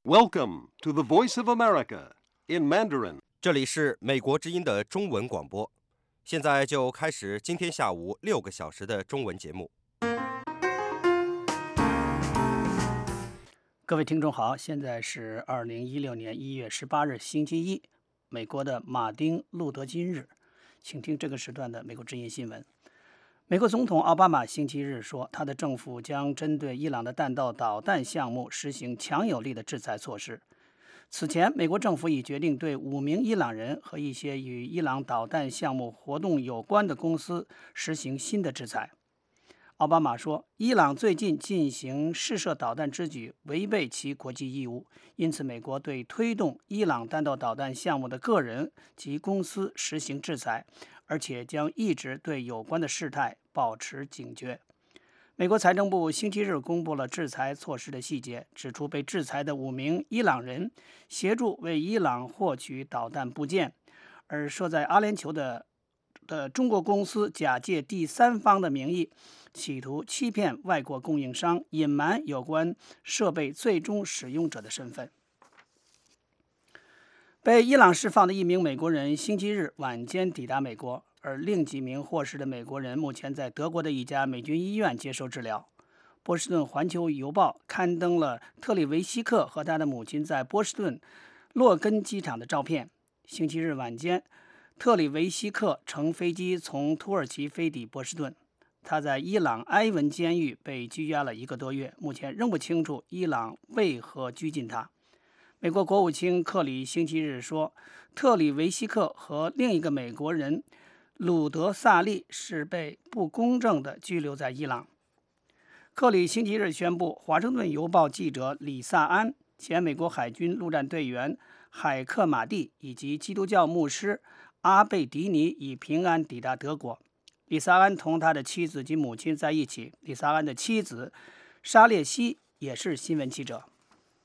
Welcome to the Voice of America in Mandarin. 这里是美国之音的中文广播，现在就开始今天下午6个小时的中文节目。 各位听众好，现在是2016年1月18日星期一，美国的马丁·路德·金日，请听这个时段的美国之音新闻。美国总统奥巴马星期日说，他的政府将针对伊朗的弹道导弹项目实行强有力的制裁措施。此前，美国政府已决定对5名伊朗人和一些与伊朗导弹项目活动有关的公司实行新的制裁。奥巴马说，伊朗最近进行试射导弹之举违背其国际义务，因此美国对推动伊朗弹道导弹项目的个人及公司实行制裁，而且将一直对有关的事态保持警觉。美国财政部星期日公布了制裁措施的细节，指出被制裁的5名伊朗人协助为伊朗获取导弹部件，而设在阿联酋的中国公司假借第三方的名义，企图欺骗外国供应商，隐瞒有关设备最终使用者的身份。被伊朗释放的1名美国人星期日晚间抵达美国，而另几名获释的美国人目前在德国的一家美军医院接受治疗。波士顿环球邮报刊登了特里维希克和他的母亲在波士顿洛根机场的照片。星期日晚间，特里维希克乘飞机从土耳其飞抵波士顿。他在伊朗埃文监狱被拘押了1个多月，目前仍不清楚伊朗为何拘禁他。美国国务卿克里星期日说，特里维希克和另一个美国人鲁德萨利是被不公正地拘留在伊朗。克里星期日宣布，华盛顿邮报记者李萨安、前美国海军陆战队员海克马蒂以及基督教牧师阿贝迪尼已平安抵达德国。李萨安同他的妻子及母亲在一起。李萨安的妻子沙列西也是新闻记者。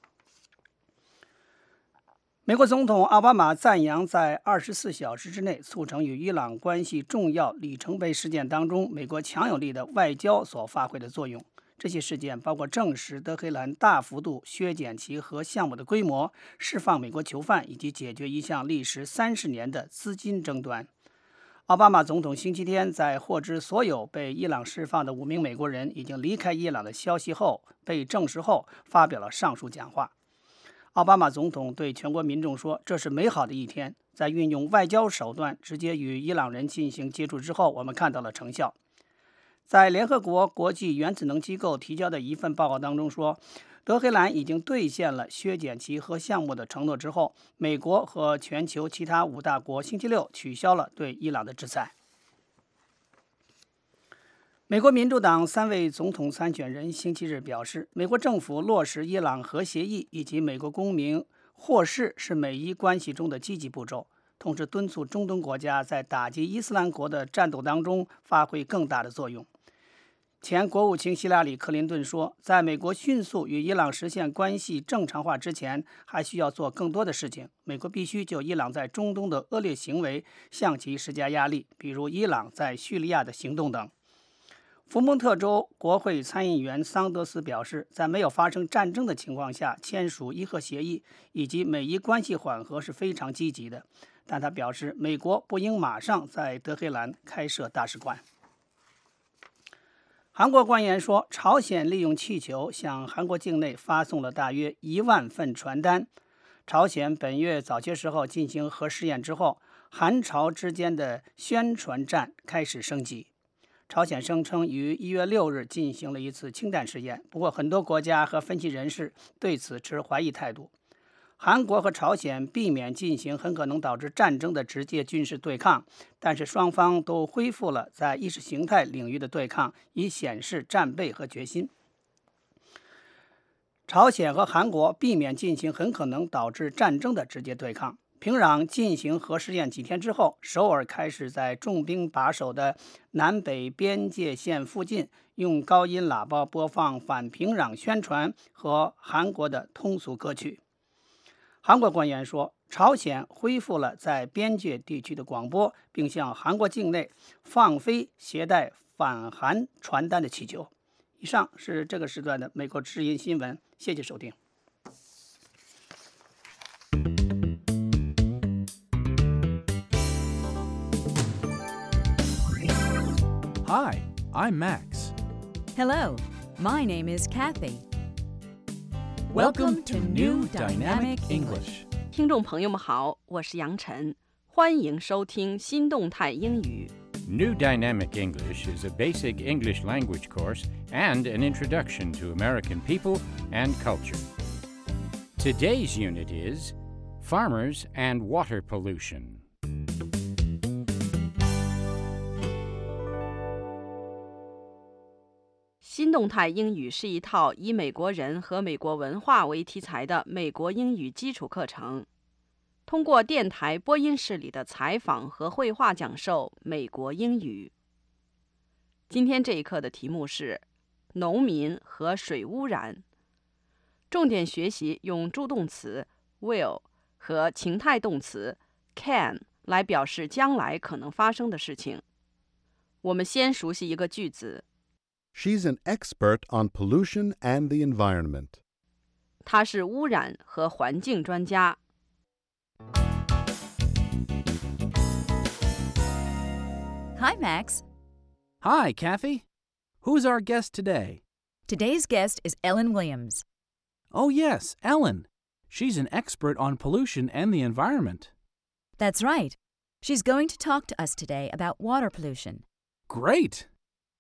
美国总统奥巴马赞扬在24小时之内促成与伊朗关系重要里程碑事件当中美国强有力的外交所发挥的作用。这些事件包括证实德黑兰大幅度削减其核项目的规模、释放美国囚犯以及解决一项历时30年的资金争端。奥巴马总统星期天在获知所有被伊朗释放的5名美国人已经离开伊朗的消息后被证实后，发表了上述讲话。奥巴马总统对全国民众说，这是美好的一天，在运用外交手段直接与伊朗人进行接触之后，我们看到了成效。在联合国国际原子能机构提交的一份报告当中说，德黑兰已经兑现了削减其核项目的承诺之后，美国和全球其他5大国星期六取消了对伊朗的制裁。美国民主党3位总统参选人星期日表示，美国政府落实伊朗核协议以及美国公民获释是美伊关系中的积极步骤，同时敦促中东国家在打击伊斯兰国的战斗当中发挥更大的作用。前国务卿希拉里·克林顿说，在美国迅速与伊朗实现关系正常化之前，还需要做更多的事情。美国必须就伊朗在中东的恶劣行为向其施加压力，比如伊朗在叙利亚的行动等。福蒙特州国会参议员桑德斯表示，在没有发生战争的情况下签署伊核协议以及美伊关系缓和是非常积极的，但他表示美国不应马上在德黑兰开设大使馆。韩国官员说，朝鲜利用气球向韩国境内发送了大约1万份传单。朝鲜本月早些时候进行核试验之后，韩朝之间的宣传战开始升级。朝鲜声称于1月6日进行了一次氢弹试验，不过很多国家和分析人士对此持怀疑态度。韩国和朝鲜避免进行很可能导致战争的直接军事对抗，但是双方都恢复了在意识形态领域的对抗，以显示战备和决心。朝鲜和韩国避免进行很可能导致战争的直接对抗。平壤进行核试验几天之后，首尔开始在重兵把守的南北边界线附近用高音喇叭播放反平壤宣传和韩国的通俗歌曲。韩国官员说，朝鲜恢复了在边界地区的广播，并向韩国境内放飞携带反韩传单的气球。以上是这个时段的美国之音新闻，谢谢收听。 I'm Max. Hello, my name is Kathy. Welcome to New Dynamic English. 听众朋友们好，我是杨晨，欢迎收听新动态英语。 New Dynamic English is a basic English language course and an introduction to American people and culture. Today's unit is Farmers and Water Pollution. 新动态英语是一套以美国人和美国文化为题材的美国英语基础课程，通过电台播音室里的采访和绘画讲授美国英语。今天这一课的题目是农民和水污染，重点学习用助动词 will 和情态动词 can 来表示将来可能发生的事情。我们先熟悉一个句子。 She's an expert on pollution and the environment. 他是污染和环境专家。 Hi, Max. Hi, Kathy. Who's our guest today? Today's guest is Ellen Williams. Oh, yes, Ellen. She's an expert on pollution and the environment. That's right. She's going to talk to us today about water pollution. Great!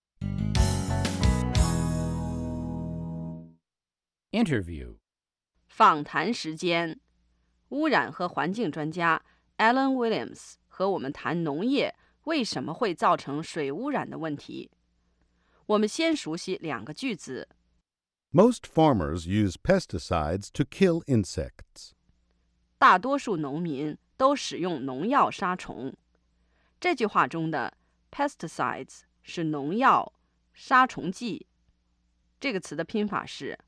Interview. 访谈时间，污染和环境专家 Ellen Williams 和我们谈农业为什么会造成水污染的问题。我们先熟悉两个句子。 Most farmers use pesticides to kill insects. 大多数农民都使用农药杀虫。这句话中的 pesticides 是农药、杀虫剂。这个词的拼法是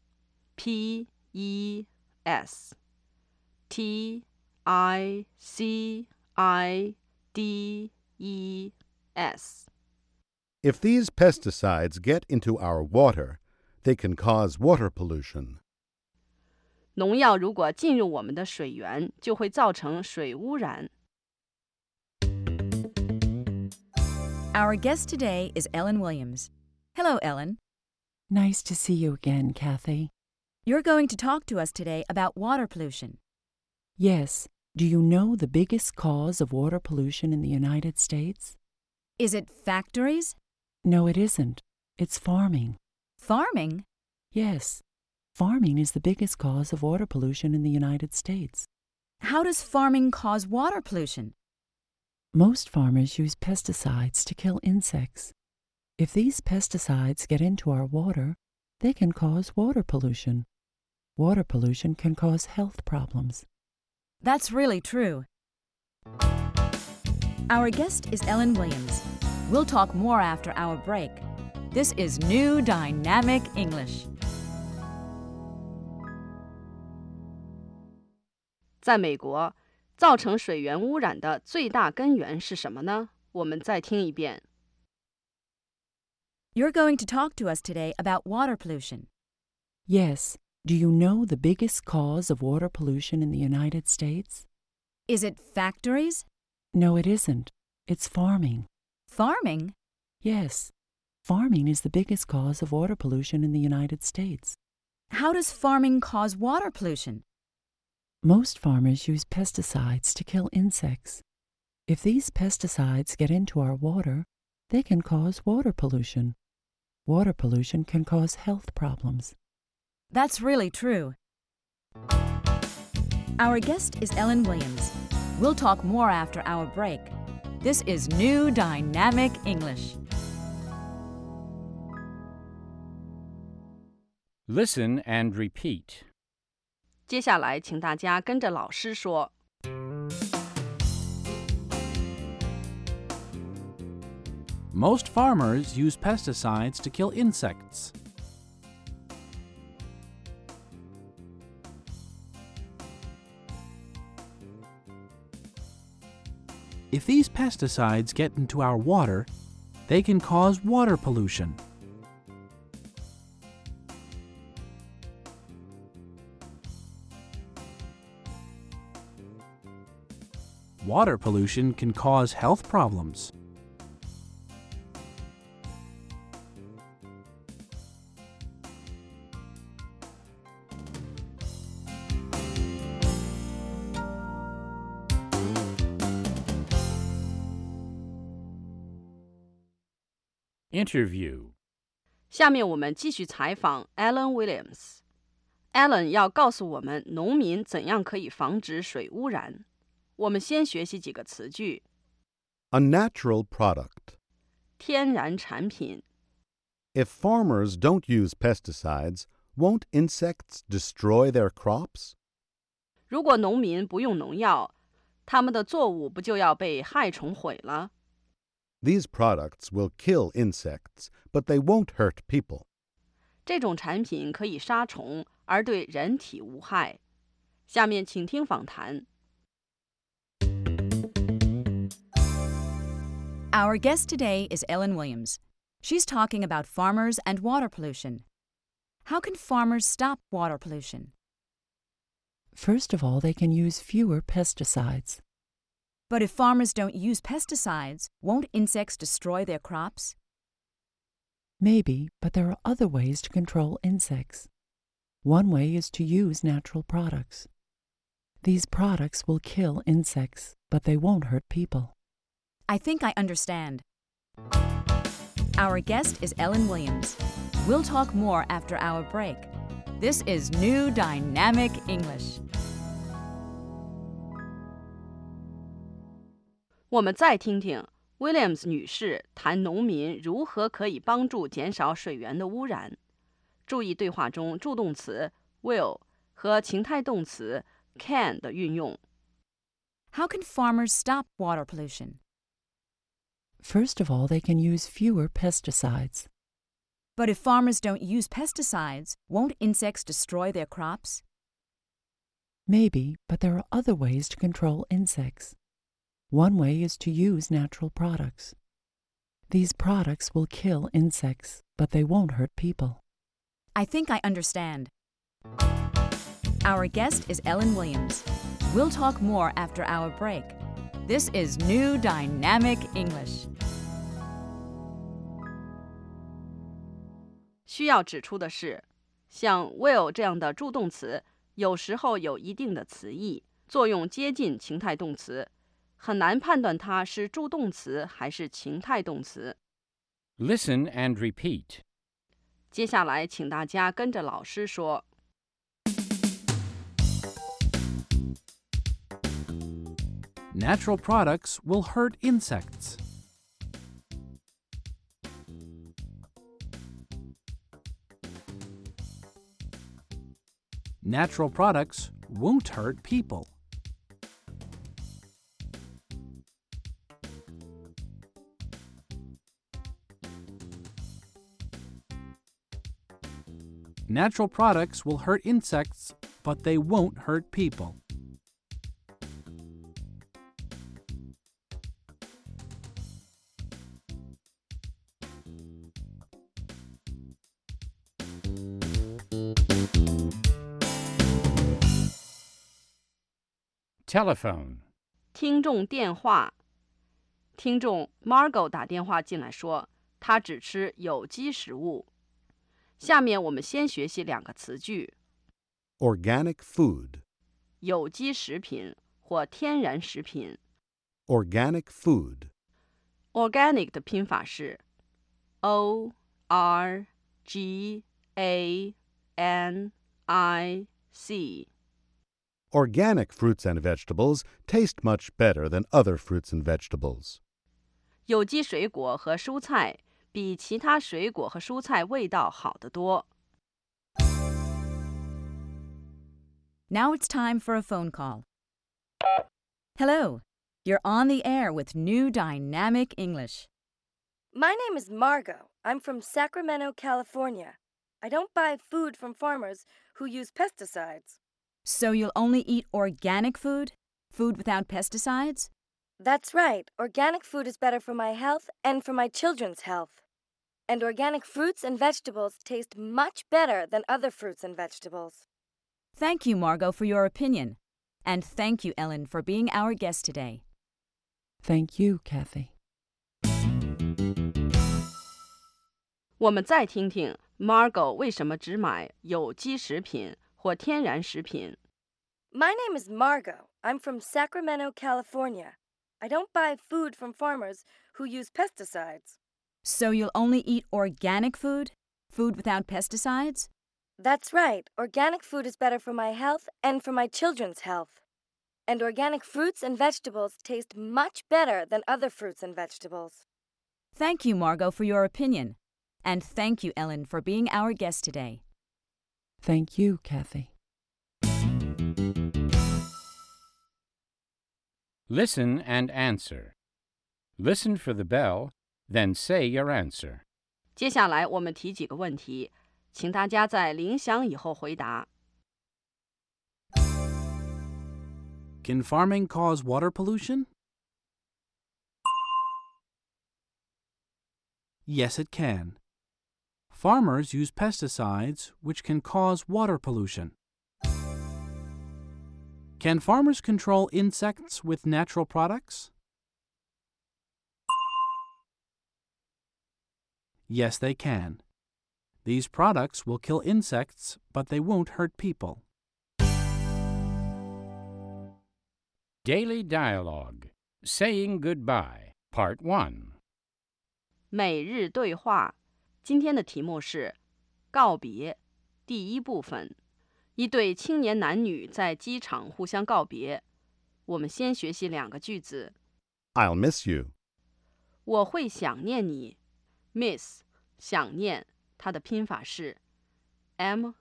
P-E-S-T-I-C-I-D-E-S. If these pesticides get into our water, they can cause water pollution. 农药如果进入我们的水源，就会造成水污染。 Our guest today is Ellen Williams. Hello, Ellen. Nice to see you again, Kathy. You're going to talk to us today about water pollution. Yes. Do you know the biggest cause of water pollution in the United States? Is it factories? No, it isn't. It's farming. Farming? Yes. Farming is the biggest cause of water pollution in the United States. How does farming cause water pollution? Most farmers use pesticides to kill insects. If these pesticides get into our water, they can cause water pollution. Water pollution can cause health problems. That's really true. Our guest is Ellen Williams. We'll talk more after our break. This is New Dynamic English. 在美国，造成水源污染的最大根源是什么呢？我们再听一遍。 You're going to talk to us today about water pollution. Yes. Do you know the biggest cause of water pollution in the United States? Is it factories? No, it isn't. It's farming. Farming? Yes. Farming is the biggest cause of water pollution in the United States. How does farming cause water pollution? Most farmers use pesticides to kill insects. If these pesticides get into our water, they can cause water pollution. Water pollution can cause health problems. That's really true. Our guest is Ellen Williams. We'll talk more after our break. This is New Dynamic English. Listen and repeat. 接下来，请大家跟着老师说。 Most farmers use pesticides to kill insects. If these pesticides get into our water, they can cause water pollution. Water pollution can cause health problems. Interview. 下面我们继续采访 Alan Williams。Alan 要告诉我们农民怎样可以防止水污染。我们先学习几个词句。 A natural product. 天然产品。 If farmers don't use pesticides, won't insects destroy their crops? 如果农民不用农药，他们的作物不就要被害虫毁了？ These products will kill insects, but they won't hurt people. 这种产品可以杀虫，而对人体无害。下面请听访谈。 Our guest today is Ellen Williams. She's talking about farmers and water pollution. How can farmers stop water pollution? First of all, they can use fewer pesticides. But if farmers don't use pesticides, won't insects destroy their crops? Maybe, but there are other ways to control insects. One way is to use natural products. These products will kill insects, but they won't hurt people. I think I understand. Our guest is Ellen Williams. We'll talk more after our break. This is New Dynamic English. 我们再听听 Williams 女士谈农民如何可以帮助减少水源的污染。注意对话中助动词 will 和情态动词 can 的运用。 How can farmers stop water pollution? First of all, they can use fewer pesticides. But if farmers don't use pesticides, won't insects destroy their crops? Maybe, but there are other ways to control insects. One way is to use natural products. These products will kill insects, but they won't hurt people. I think I understand. Our guest is Ellen Williams. We'll talk more after our break. This is New Dynamic English. 需要指出的是，像 will 这样的助动词，有时候有一定的词义，作用接近情态动词，很难判断它是助动词还是情态动词。 Listen and repeat. 接下来，请大家跟着老师说。 Natural products will hurt insects. Natural products won't hurt people. Natural products will hurt insects, but they won't hurt people. Telephone. 听众电话。听众 Margot 打电话进来说，她只吃有机食物。下面我们先学习两个词句。 Organic food. 有机食品或天然食品。 Organic food. Organic 的拼法是 O-R-G-A-N-I-C。 Organic fruits and vegetables taste much better than other fruits and vegetables. 有机水果和蔬菜比其他水果和蔬菜味道好得多。 Now it's time for a phone call. Hello, you're on the air with New Dynamic English. My name is Margot. I'm from Sacramento, California. I don't buy food from farmers who use pesticides. So you'll only eat organic food? Food without pesticides? That's right. Organic food is better for my health and for my children's health. And organic fruits and vegetables taste much better than other fruits and vegetables. Thank you, Margot, for your opinion. And thank you, Ellen, for being our guest today. Thank you, Kathy. 我们再听听 Margot 为什么只买有机食品或天然食品。 My name is Margot. I'm from Sacramento, California. I don't buy food from farmers who use pesticides. So you'll only eat organic food? Food without pesticides? That's right. Organic food is better for my health and for my children's health. And organic fruits and vegetables taste much better than other fruits and vegetables. Thank you, Margot, for your opinion. And thank you, Ellen, for being our guest today. Thank you, Kathy. Listen and answer. Listen for the bell, then say your answer. 接下来我们提几个问题，请大家在铃响以后回答。 Can farming cause water pollution? Yes, it can. Farmers use pesticides, which can cause water pollution. Can farmers control insects with natural products? Yes, they can. These products will kill insects, but they won't hurt people. Daily Dialogue. Saying Goodbye, Part 1. 每日对话，今天的题目是告别，第一部分。一对青年男女在机场互相告别。我们先学习两个句子。 I'll miss you. 我会想念你。Miss 想念，它的拼法是 M-I-S-S。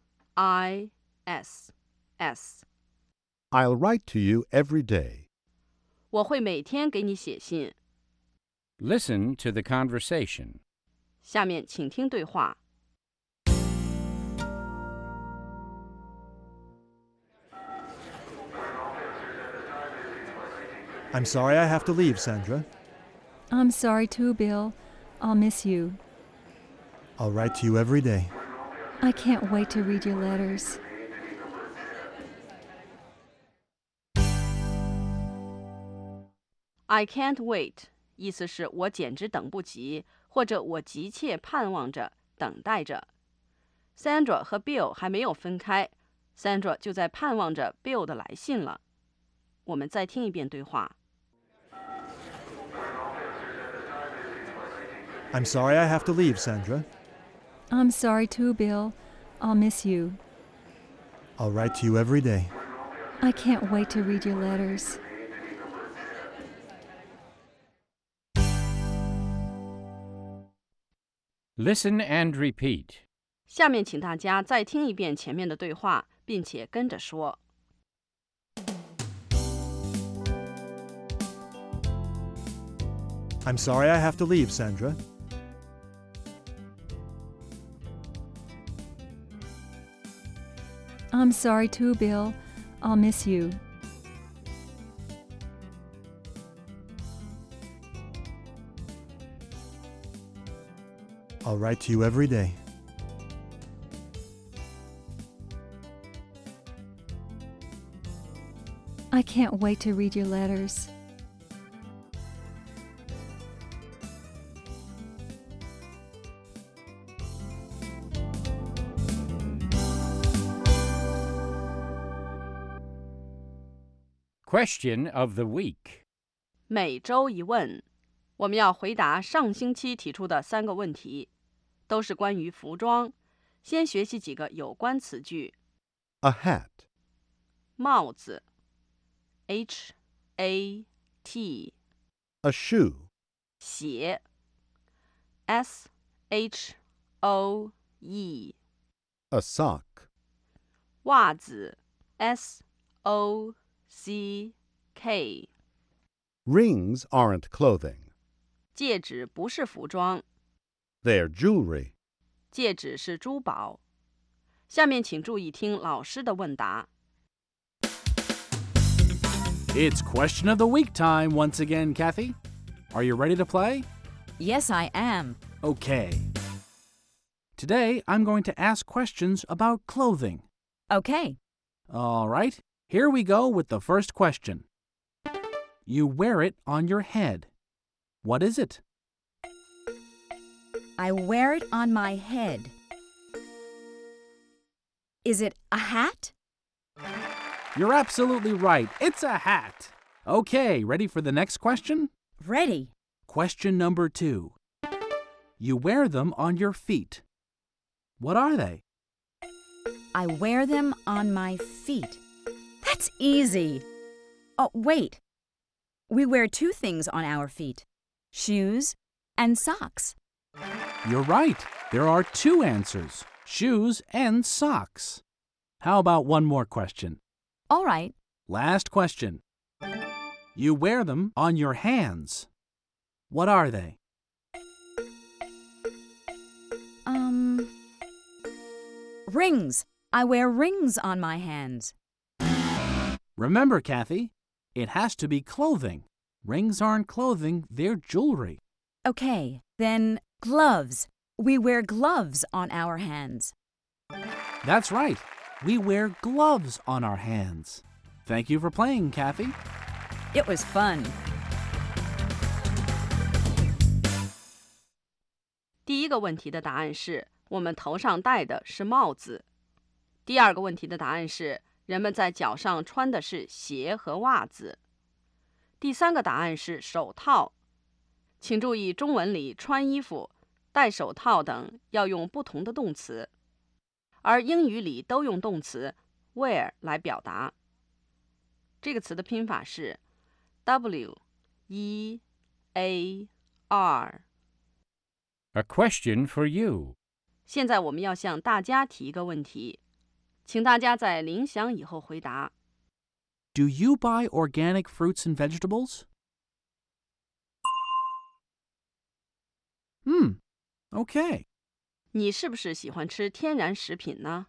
I'll write to you every day. 我会每天给你写信。 Listen to the conversation. 下面请听对话。 I'm sorry I have to leave, Sandra. I'm sorry too, Bill. I'll miss you. I'll write to you every day. I can't wait to read your letters. I can't wait 意思是我简直等不及，或者我急切盼望着，等待着。Sandra 和 Bill 还没有分开， Sandra 就在盼望着 Bill 的来信了。我们再听一遍对话。 I'm sorry I have to leave, Sandra. I'm sorry too, Bill. I'll miss you. I'll write to you every day. I can't wait to read your letters. Listen and repeat. 下面请大家再听一遍前面的对话，并且跟着说。 I'm sorry I have to leave, Sandra. I'm sorry too, Bill. I'll miss you. I'll write to you every day. I can't wait to read your letters. Question of the week. 每周一问，我们要回答上星期提出的3个问题，都是关于服装。先学习几个有关词句。 A hat. 帽子 H-A-T。 A shoe. 鞋 S-H-O-E。 A sock. 袜子 S-O-C-K。 Rings aren't clothing. 戒指不是服装， They're jewelry. 戒指是珠宝。下面请注意听老师的问答。 It's question of the week time once again, Kathy. Are you ready to play? Yes, I am. Okay. Today, I'm going to ask questions about clothing. Okay. All right, here we go with the first question. You wear it on your head. What is it? I wear it on my head. Is it a hat? You're absolutely right. It's a hat. Okay, ready for the next question? Ready. Question number 2. You wear them on your feet. What are they? I wear them on my feet. That's easy. Oh, wait. We wear two things on our feet, shoes and socks. You're right. There are two answers, shoes and socks. How about one more question? All right. Last question. You wear them on your hands. What are they? Rings. I wear rings on my hands. Remember, Kathy, it has to be clothing. Rings aren't clothing, they're jewelry. Okay, then gloves. We wear gloves on our hands. That's right. We wear gloves on our hands. Thank you for playing, Kathy. It was fun. 第一个问题的答案是我们头上戴的是帽子。第二个问题的答案是人们在脚上穿的是鞋和袜子。第三个答案是手套。请注意，中文里穿衣服、戴手套等要用不同的动词，而英语里都用动词 wear 来表达。这个词的拼法是 W-E-A-R。A question for you. 现在我们要向大家提一个问题，请大家在铃响以后回答。 Do you buy organic fruits and vegetables? Okay. 你是不是喜欢吃天然食品呢？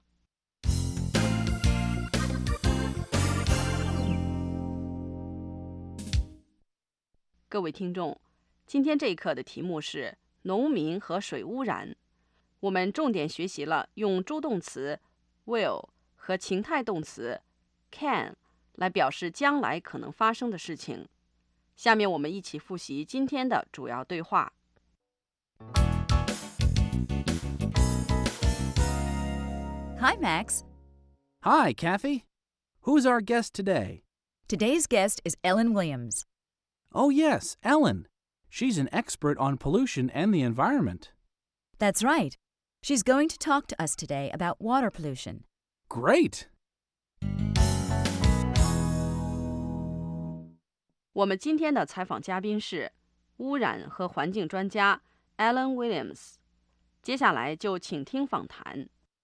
各位听众，今天这一课的题目是农民和水污染。我们重点学习了用助动词 will 和情态动词 can 来表示将来可能发生的事情。下面我们一起复习今天的主要对话。 Hi, Max. Hi, Kathy. Who's our guest today? Today's guest is Ellen Williams. Oh, yes, Ellen. She's an expert on pollution and the environment. That's right. She's going to talk to us today about water pollution. Great! 我们今天的采访嘉宾是污染和环境专家 Ellen Williams。接下来就请听访谈。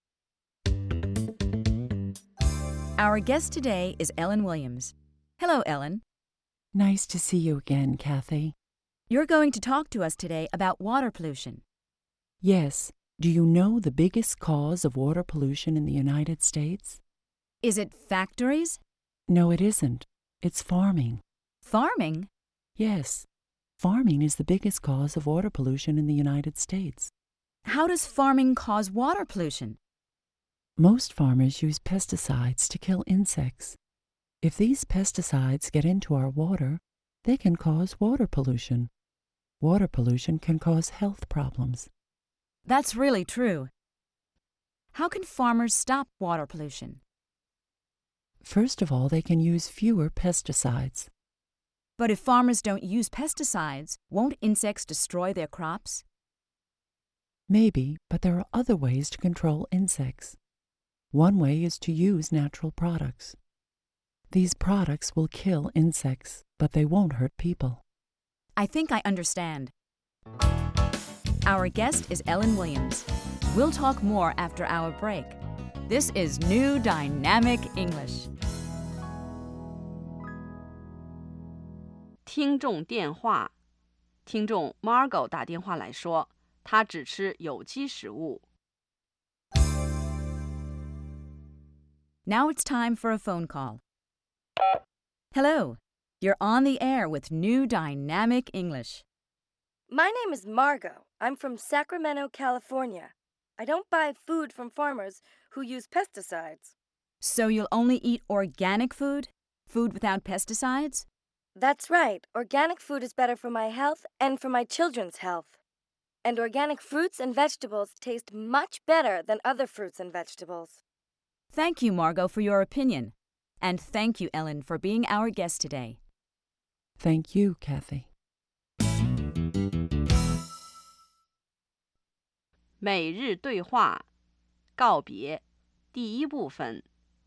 Our guest today is Ellen Williams. Hello, Ellen. Nice to see you again, Kathy. You're going to talk to us today about water pollution. Yes. Do you know the biggest cause of water pollution in the United States? Is it factories? No, it isn't. It's farming. Farming? Yes. Farming is the biggest cause of water pollution in the United States. How does farming cause water pollution? Most farmers use pesticides to kill insects. If these pesticides get into our water, they can cause water pollution. Water pollution can cause health problems. That's really true. How can farmers stop water pollution? First of all, they can use fewer pesticides. But if farmers don't use pesticides, won't insects destroy their crops? Maybe, but there are other ways to control insects. One way is to use natural products. These products will kill insects, but they won't hurt people. I think I understand. Our guest is Ellen Williams. We'll talk more after our break. This is New Dynamic English. 听众电话，听众 Margot 打电话来说，她只吃有机食物。 Now it's time for a phone call. Hello, you're on the air with New Dynamic English. My name is Margot. I'm from Sacramento, California. I don't buy food from farmers who use pesticides. So you'll only eat organic food? Food without pesticides? That's right. Organic food is better for my health and for my children's health. And organic fruits and vegetables taste much better than other fruits and vegetables. Thank you, Margot, for your opinion. And thank you, Ellen, for being our guest today. Thank you, Kathy. 每日对话告别第一部分。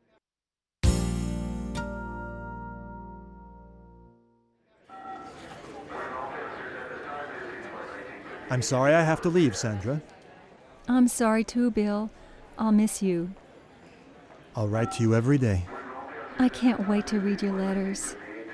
I'm sorry I have to leave, Sandra. I'm sorry too, Bill. I'll miss you. I'll write to you every day. I can't wait to read your letters.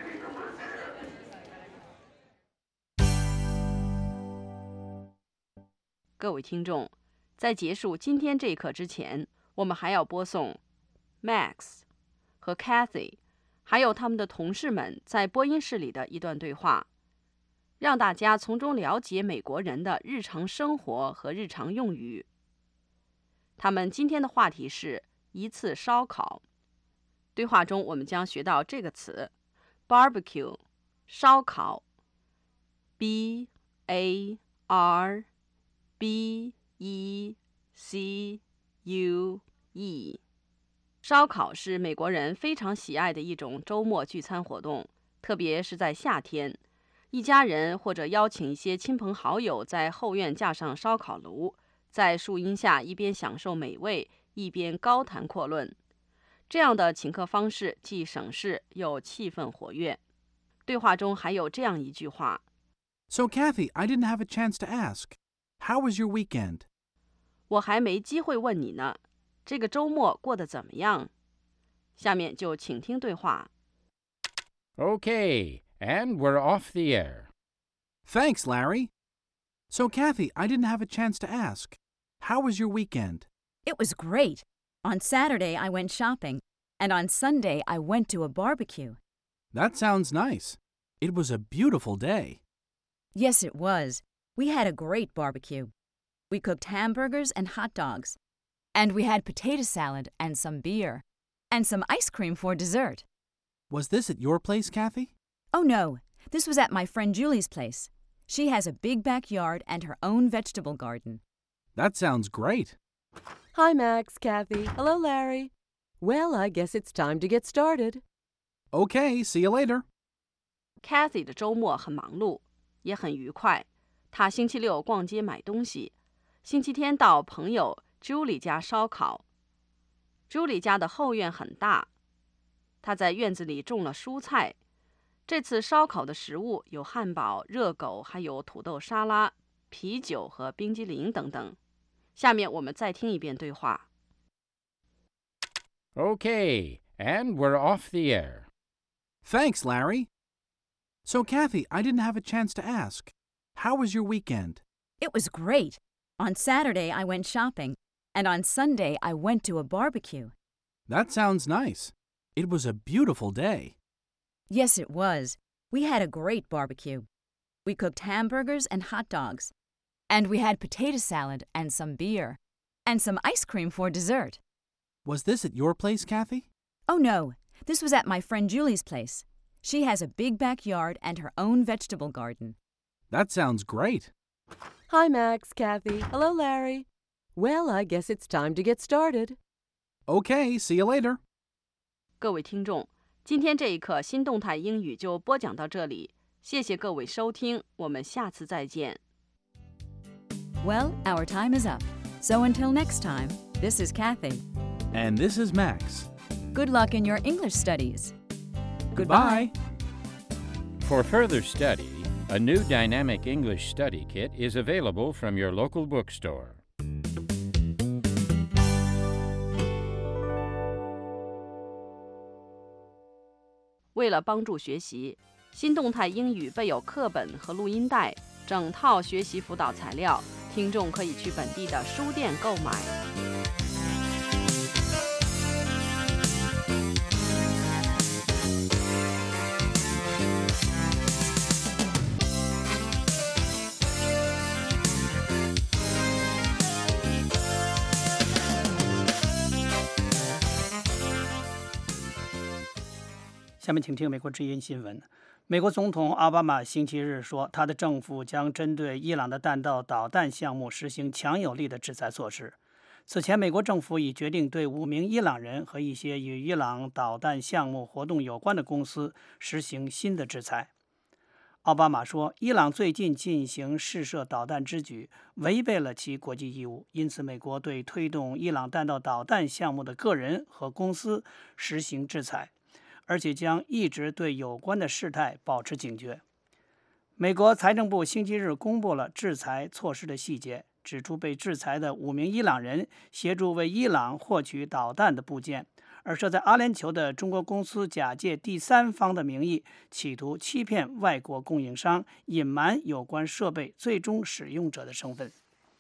各位听众，在结束今天这一课之前，我们还要播送 Max 和 Kathy 还有他们的同事们在播音室里的一段对话，让大家从中了解美国人的日常生活和日常用语。他们今天的话题是一次烧烤。对话中我们将学到这个词 barbecue 烧烤 B-A-R-B-E-C-U-E 烧烤是美国人非常喜爱的一种周末聚餐活动，特别是在夏天，一家人或者邀请一些亲朋好友在后院架上烧烤炉，在树荫下一边享受美味，一边高谈阔论。这样的请客方式既省事又气氛活跃。对话中还有这样一句话 So, Kathy, I didn't have a chance to ask. How was your weekend? 我还没机会问你呢，这个周末过得怎么样？下面就请听对话。 Okay, and we're off the air. Thanks, Larry. So, Kathy, I didn't have a chance to ask. How was your weekend? It was great. On Saturday, I went shopping, and on Sunday, I went to a barbecue. That sounds nice. It was a beautiful day. Yes, it was. We had a great barbecue. We cooked hamburgers and hot dogs. And we had potato salad and some beer. And some ice cream for dessert. Was this at your place, Kathy? Oh, no. This was at my friend Julie's place. She has a big backyard and her own vegetable garden. That sounds great. Hi, Max, Kathy. Hello, Larry. Well, I guess it's time to get started. Okay, see you later. Kathy 的周末很忙碌，也很愉快。她星期六逛街买东西，星期天到朋友 Julie 家烧烤。Julie 家的后院很大，她在院子里种了蔬菜。这次烧烤的食物有汉堡、热狗，还有土豆沙拉、啤酒和冰激凌等等。下面我们再听一遍对话。 Okay, and we're off the air. Thanks, Larry. So, Kathy, I didn't have a chance to ask. How was your weekend? It was great. On Saturday, I went shopping, and on Sunday, I went to a barbecue. That sounds nice. It was a beautiful day. Yes, it was. We had a great barbecue. We cooked hamburgers and hot dogs. And we had potato salad and some beer. And some ice cream for dessert. Was this at your place, Kathy? Oh, no. This was at my friend Julie's place. She has a big backyard and her own vegetable garden. That sounds great. Hi, Max, Kathy. Hello, Larry. Well, I guess it's time to get started. Okay, see you later. 各位听众，今天这一课新动态英语就播讲到这里，谢谢各位收听，我们下次再见。 Well, our time is up. So until next time, this is Kathy. And this is Max. Good luck in your English studies. Goodbye. For further study, a new dynamic English study kit is available from your local bookstore. 为了帮助学习，新动态英语备有课本和录音带，整套学习辅导材料，听众可以去本地的书店购买。 下面请听美国之音新闻。美国总统奥巴马星期日说，他的政府将针对伊朗的弹道导弹项目实行强有力的制裁措施。此前，美国政府已决定对5名伊朗人和一些与伊朗导弹项目活动有关的公司实行新的制裁。 奥巴马说，伊朗最近进行试射导弹之举违背了其国际义务，因此美国对推动伊朗弹道导弹项目的个人和公司实行制裁，而且将一直对有关的事态保持警觉。美国财政部星期日公布了制裁措施的细节，指出被制裁的5名伊朗人协助为伊朗获取导弹的部件，而设在阿联酋的中国公司假借第三方的名义，企图欺骗外国供应商，隐瞒有关设备最终使用者的身份。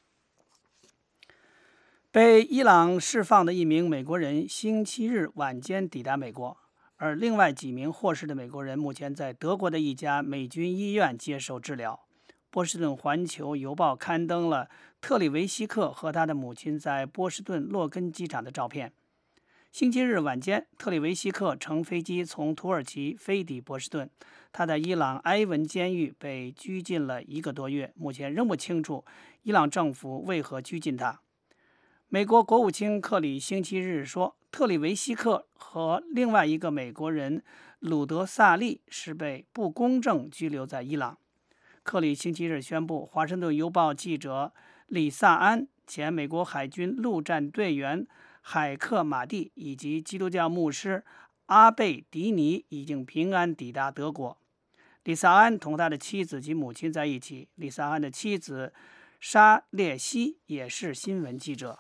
被伊朗释放的一名美国人星期日晚间抵达美国，而另外几名获释的美国人目前在德国的一家美军医院接受治疗。波士顿环球邮报刊登了特里维希克和他的母亲在波士顿洛根机场的照片。星期日晚间，特里维希克乘飞机从土耳其飞抵波士顿。他在伊朗埃文监狱被拘禁了1个多月，目前仍不清楚伊朗政府为何拘禁他。美国国务卿克里星期日说，特里维希克和另外一个美国人鲁德萨利是被不公正拘留在伊朗。克里星期日宣布，华盛顿邮报记者里萨安、前美国海军陆战队员海克马蒂以及基督教牧师阿贝迪尼已经平安抵达德国。里萨安同他的妻子及母亲在一起。里萨安的妻子沙列西也是新闻记者。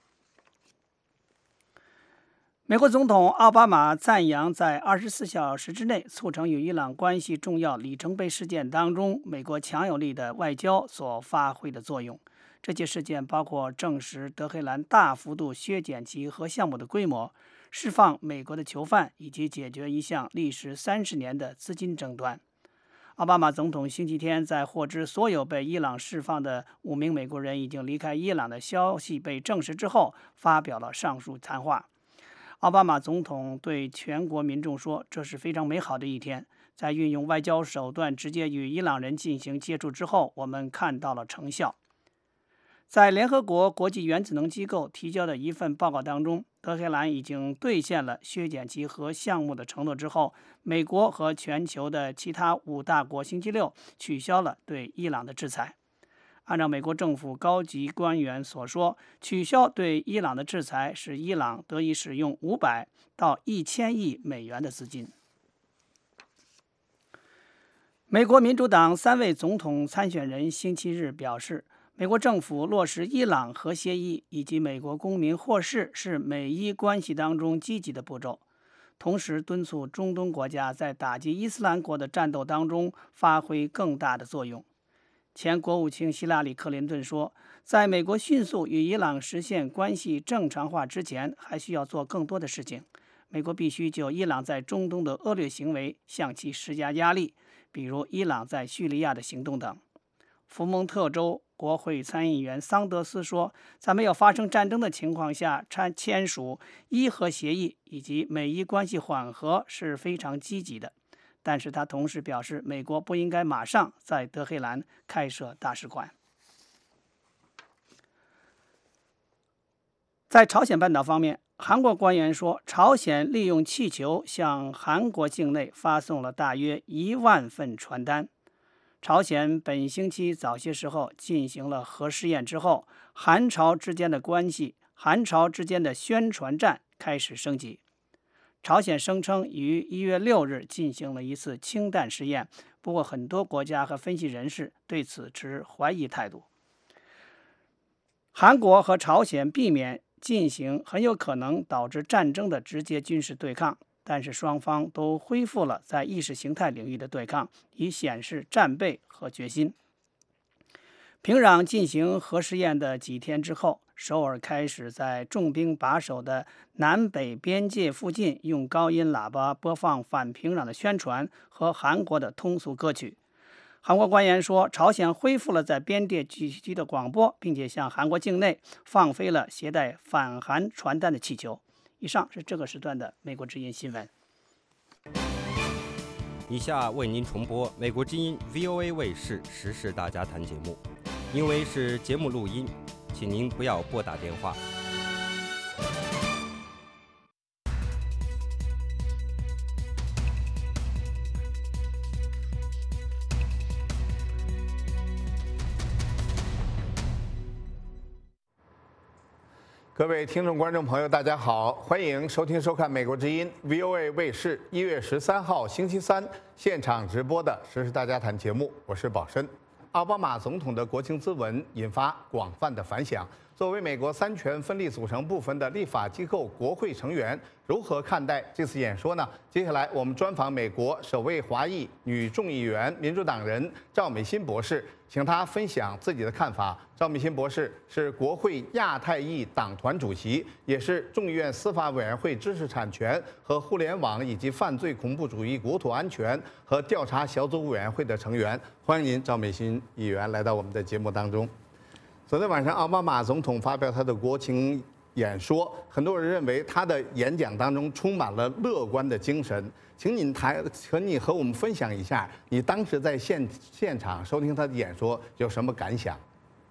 美国总统奥巴马赞扬在24小时之内促成与伊朗关系重要里程碑事件当中美国强有力的外交所发挥的作用。这些事件包括证实德黑兰大幅度削减其核项目的规模，释放美国的囚犯，以及解决一项历时30年的资金争端。奥巴马总统星期天在获知所有被伊朗释放的5名美国人已经离开伊朗的消息被证实之后，发表了上述谈话。奥巴马总统对全国民众说，这是非常美好的一天。在运用外交手段直接与伊朗人进行接触之后，我们看到了成效。在联合国国际原子能机构提交的一份报告当中，德黑兰已经兑现了削减其核项目的承诺之后，美国和全球的其他5大国星期六取消了对伊朗的制裁。按照美国政府高级官员所说，取消对伊朗的制裁使伊朗得以使用500到1000亿美元的资金。美国民主党3位总统参选人星期日表示，美国政府落实伊朗核协议以及美国公民获释是美伊关系当中积极的步骤，同时敦促中东国家在打击伊斯兰国的战斗当中发挥更大的作用。前国务卿希拉里·克林顿说，在美国迅速与伊朗实现关系正常化之前，还需要做更多的事情。美国必须就伊朗在中东的恶劣行为向其施加压力，比如伊朗在叙利亚的行动等。福蒙特州国会参议员桑德斯说，在没有发生战争的情况下签署伊核协议以及美伊关系缓和是非常积极的。但是他同时表示，美国不应该马上在德黑兰开设大使馆。在朝鲜半岛方面，韩国官员说，朝鲜利用气球向韩国境内发送了大约1万份传单。朝鲜本星期早些时候进行了核试验之后，韩朝之间的关系、韩朝之间的宣传战开始升级。朝鲜声称于1月6日进行了一次氢弹试验，不过很多国家和分析人士对此持怀疑态度。韩国和朝鲜避免进行很有可能导致战争的直接军事对抗，但是双方都恢复了在意识形态领域的对抗，以显示战备和决心。平壤进行核试验的几天之后，首尔开始在重兵把守的南北边界附近用高音喇叭播放反平壤的宣传和韩国的通俗歌曲。韩国官员说，朝鲜恢复了在边界地区的广播，并且向韩国境内放飞了携带反韩传单的气球。以上是这个时段的美国之音新闻。 以下为您重播美国之音 VOA 卫视时事大家谈节目，因为是节目录音，请您不要拨打电话。 各位听众、观众朋友，大家好，欢迎收听、收看美国之音 VOA 卫视1月13号星期三现场直播的《时事大家谈》节目，我是宝申。奥巴马总统的国情咨文引发广泛的反响。作为美国三权分立组成部分的立法机构国会成员，如何看待这次演说呢？接下来我们专访美国首位华裔女众议员、民主党人赵美心博士，请她分享自己的看法。赵美心博士是国会亚太裔党团主席，也是众议院司法委员会知识产权和互联网以及犯罪恐怖主义国土安全和调查小组委员会的成员。欢迎您，赵美心议员来到我们的节目当中。昨天晚上，奥巴马总统发表他的国情演说，很多人认为他的演讲当中充满了乐观的精神。请你和我们分享一下，你当时在现场收听他的演说有什么感想？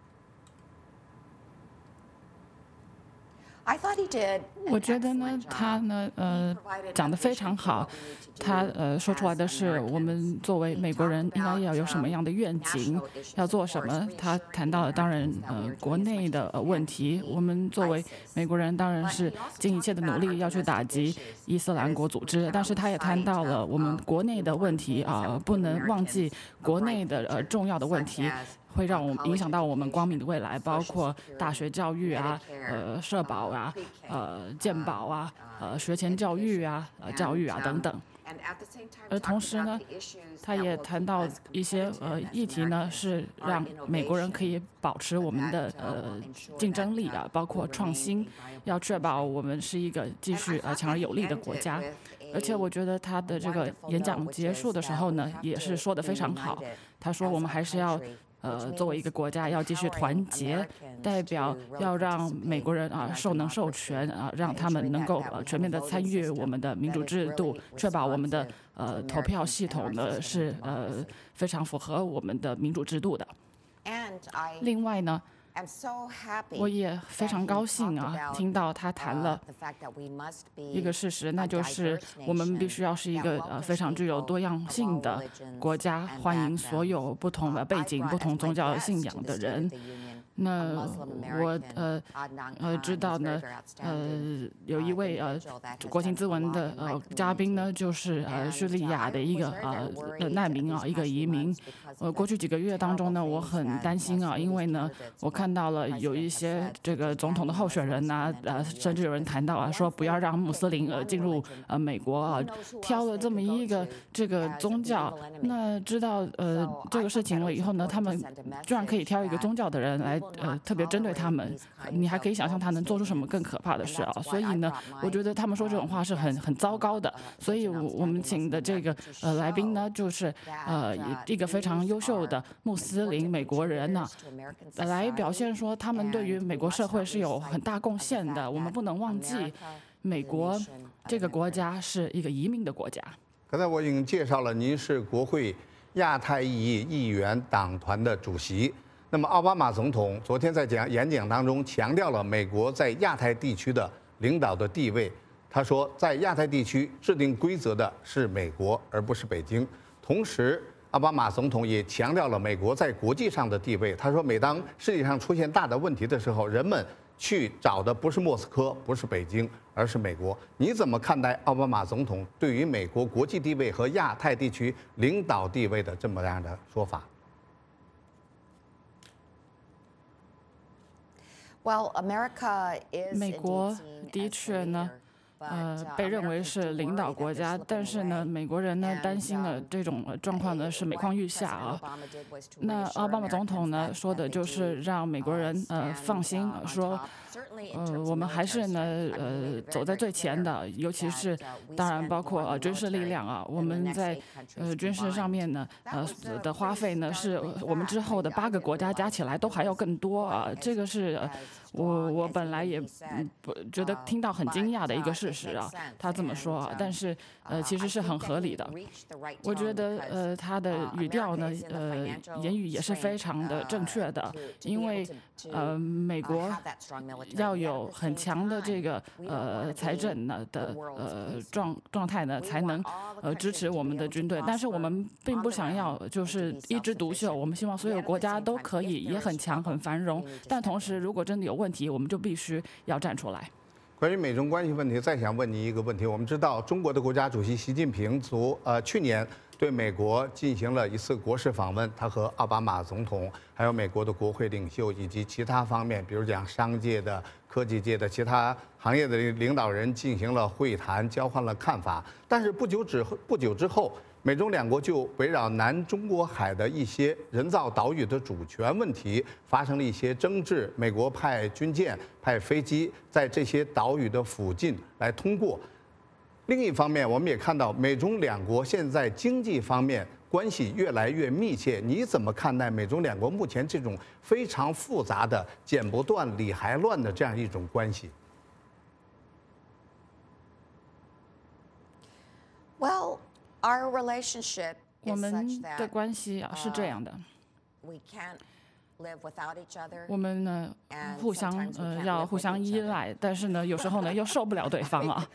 我觉得呢，他呢，讲得非常好。他说出来的是，我们作为美国人应该要有什么样的愿景，要做什么。他谈到了当然，国内的问题。我们作为美国人，当然是尽一切的努力要去打击伊斯兰国组织。但是他也谈到了我们国内的问题啊，不能忘记国内的重要的问题。会让我们影响到我们光明的未来，包括大学教育啊、社保啊、健保啊、学前教育啊、教育啊等等。而同时呢，他也谈到一些议题呢，是让美国人可以保持我们的竞争力啊，包括创新，要确保我们是一个继续强而有力的国家。而且我觉得他的这个演讲结束的时候呢，也是说得非常好。他说我们还是要作为一个国家要继续团结，代表要让美国人受能授权让他们能够全面的参与我们的民主制度，确保我们的投票系统呢是非常符合我们的民主制度的。另外呢，我也非常高兴听到他谈了一个事实，那就是我们必须要是一个非常具有多样性的国家，欢迎所有不同的背景、不同宗教信仰的人。那我知道呢，有一位国情咨文的嘉宾呢，就是叙利亚的一个难民一个移民。过去几个月当中呢，我很担心因为呢，我看到了有一些这个总统的候选人甚至有人谈到说不要让穆斯林进入美国挑了这么一个这个宗教。那知道这个事情了以后呢，他们居然可以挑一个宗教的人来特别针对他们，你还可以想象他能做出什么更可怕的事所以呢，我觉得他们说这种话是很糟糕的。所以我们请的这个来宾呢，就是一个非常优秀的穆斯林美国人来表现说他们对于美国社会是有很大贡献的。我们不能忘记，美国这个国家是一个移民的国家。 刚才我已经介绍了，您是国会亚太裔议员党团的主席。那么，奥巴马总统昨天在演讲当中强调了美国在亚太地区的领导的地位。他说，在亚太地区制定规则的是美国，而不是北京。同时，奥巴马总统也强调了美国在国际上的地位。他说，每当世界上出现大的问题的时候，人们去找的不是莫斯科，不是北京，而是美国。你怎么看待奥巴马总统对于美国国际地位和亚太地区领导地位的这么样的说法？ 美国的确呢，被认为是领导国家，但是呢，美国人呢担心的这种状况呢是每况愈下那奥巴马总统呢说的就是让美国人放心，说我们还是呢走在最前的，尤其是当然包括军事力量我们在军事上面呢的花费呢是我们之后的8个国家加起来都还要更多这个是我本来也不觉得听到很惊讶的一个事事实啊，他这么说啊，但是其实是很合理的。我觉得他的语调呢，言语也是非常的正确的，因为美国要有很强的这个财政呢的状态呢，才能支持我们的军队。但是我们并不想要就是一枝独秀，我们希望所有国家都可以也很强很繁荣，但同时如果真的有问题，我们就必须要站出来。 关于美中关系问题，再想问你一个问题。我们知道，中国的国家主席习近平去年对美国进行了一次国事访问，他和奥巴马总统，还有美国的国会领袖以及其他方面，比如讲商界的、科技界的其他行业的领导人进行了会谈，交换了看法。但是不久之后，美中两国就围绕南中国海的一些人造岛屿的主权问题发生了一些争执。美国派军舰、派飞机在这些岛屿的附近来通过。另一方面，我们也看到美中两国现在经济方面关系越来越密切。你怎么看待美中两国目前这种非常复杂的、剪不断、理还乱的这样一种关系？ Well, our relationship 我们的关系啊是这样的。我们呢互相要互相依赖，但是呢有时候呢又受不了对方啊。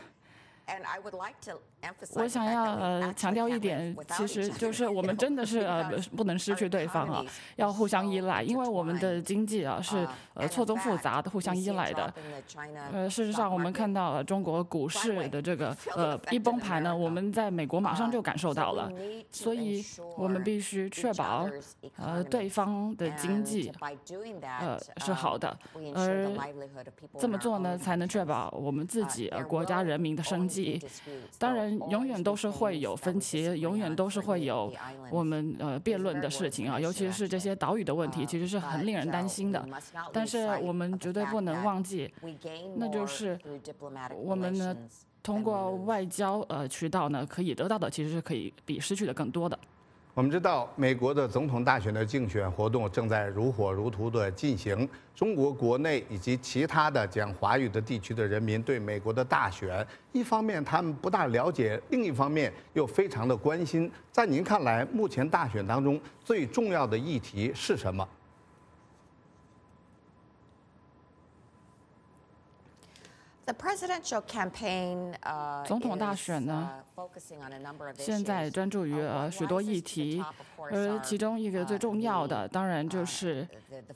我想要强调一点，其实就是我们真的是不能失去对方啊，要互相依赖，因为我们的经济啊是错综复杂的，互相依赖的。事实上我们看到中国股市的这个一崩盘呢，我们在美国马上就感受到了，所以我们必须确保对方的经济是好的，而这么做呢才能确保我们自己国家人民的生计。当然，永远都是会有分歧，永远都是会有我们辩论的事情啊，尤其是这些岛屿的问题，其实是很令人担心的。但是我们绝对不能忘记，那就是我们呢通过外交渠道呢可以得到的，其实是可以比失去的更多的。 我们知道，美国的总统大选的竞选活动正在如火如荼地进行。中国国内以及其他的讲华语的地区的人民对美国的大选，一方面他们不大了解，另一方面又非常的关心。在您看来，目前大选当中最重要的议题是什么？ 总统大选呢，现在专注于许多议题，而其中一个最重要的，当然就是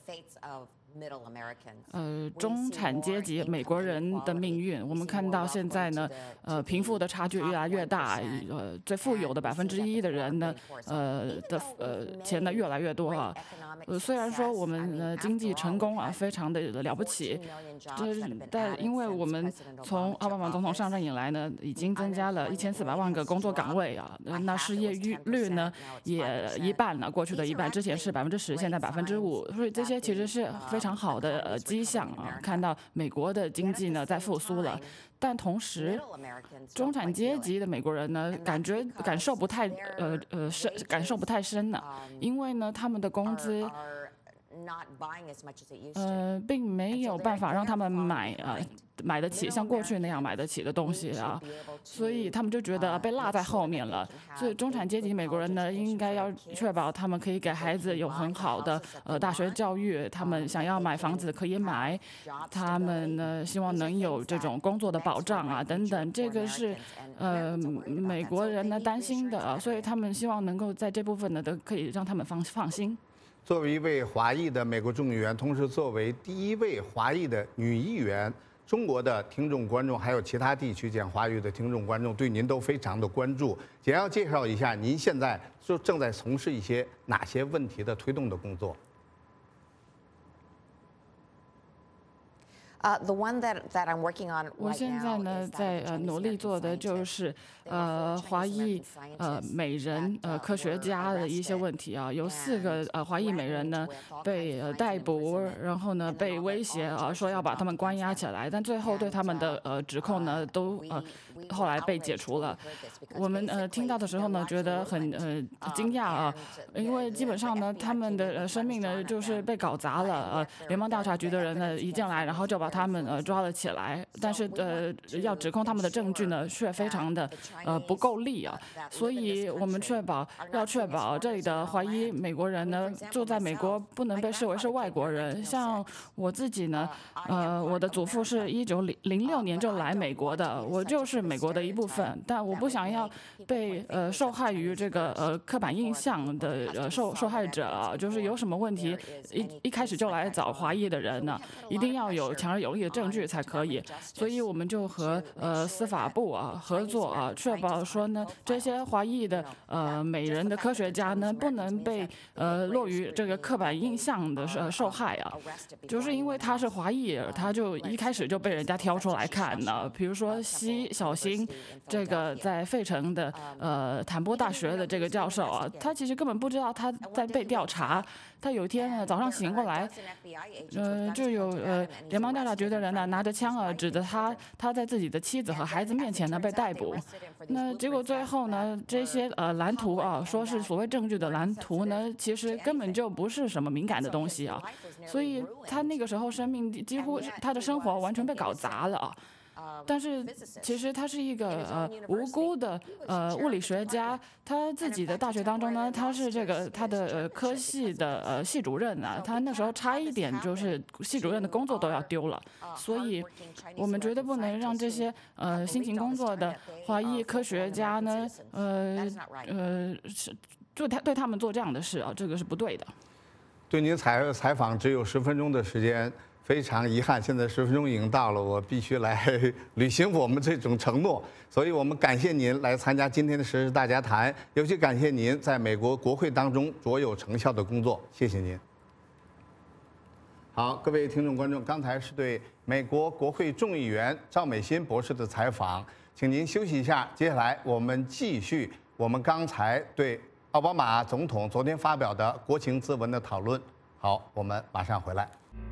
中产阶级美国人的命运。我们看到现在呢，贫富的差距越来越大，最富有的1%的人呢，钱呢越来越多啊。虽然说我们经济成功啊，非常的了不起，但因为我们从奥巴马总统上任以来呢，已经增加了1400万个工作岗位啊，那失业率呢也一半了，过去的一半，之前是10%，现在5%，所以这些其实是非常好的迹象啊，看到美国的经济呢在复苏了。 但同时，中产阶级的美国人呢，感受不太深呢，因为呢，他们的工资，并没有办法让他们买得起像过去那样买得起的东西啊，所以他们就觉得被落在后面了。所以中产阶级美国人呢，应该要确保他们可以给孩子有很好的大学教育，他们想要买房子可以买，他们呢希望能有这种工作的保障啊等等，这个是美国人呢担心的，所以他们希望能够在这部分呢都可以让他们放心。 作为一位华裔的美国众议员，同时作为第一位华裔的女议员，中国的听众观众还有其他地区讲华语的听众观众对您都非常的关注。简要介绍一下，您现在正在从事一些哪些问题的推动的工作？ 我现在呢，在努力做的就是华裔美人科学家的一些问题啊，有4个华裔美人呢被逮捕，然后呢被威胁啊，说要把他们关押起来，但最后对他们的指控呢都后来被解除了。我们听到的时候呢，觉得很惊讶啊，因为基本上呢他们的生命呢就是被搞砸了联邦调查局的人呢一进来，然后就把他们抓了起来，但是要指控他们的证据呢却非常的不够力啊，所以我们要确保这里的华裔美国人呢住在美国不能被视为是外国人。像我自己呢，我的祖父是1906年就来美国的，我就是美国的一部分，但我不想要被受害于这个刻板印象的受害者啊，就是有什么问题一开始就来找华裔的人呢，一定要有强而有力的证据才可以。所以我们就和司法部合作啊，确保说呢这些华裔的美人的科学家呢不能被落于这个刻板印象的受害啊，就是因为他是华裔，他就一开始就被人家挑出来看呢。比如说小新这个在费城的坦波大学的这个教授啊，他其实根本不知道他在被调查。他有一天呢早上醒过来，就有联邦调查局的人呢拿着枪指着他在自己的妻子和孩子面前呢被逮捕。那结果最后呢，这些蓝图啊，说是所谓证据的蓝图呢，其实根本就不是什么敏感的东西啊，所以他那个时候生命几乎他的生活完全被搞砸了啊。但是其实他是一个无辜的物理学家，他自己的大学当中呢，他是他的科系的系主任啊，他那时候差一点就是系主任的工作都要丢了，所以我们绝对不能让这些辛勤工作的华裔科学家呢对他们做这样的事啊，这个是不对的。 对您采访只有10分钟的时间。非常遗憾，现在10分钟已经到了，我必须来履行我们这种承诺，所以我们感谢您来参加今天的时事大家谈，尤其感谢您在美国国会当中卓有成效的工作，谢谢您。好，各位听众观众，刚才是对美国国会众议员赵美心博士的采访，请您休息一下，接下来我们继续我们刚才对奥巴马总统昨天发表的国情咨文的讨论。好，我们马上回来。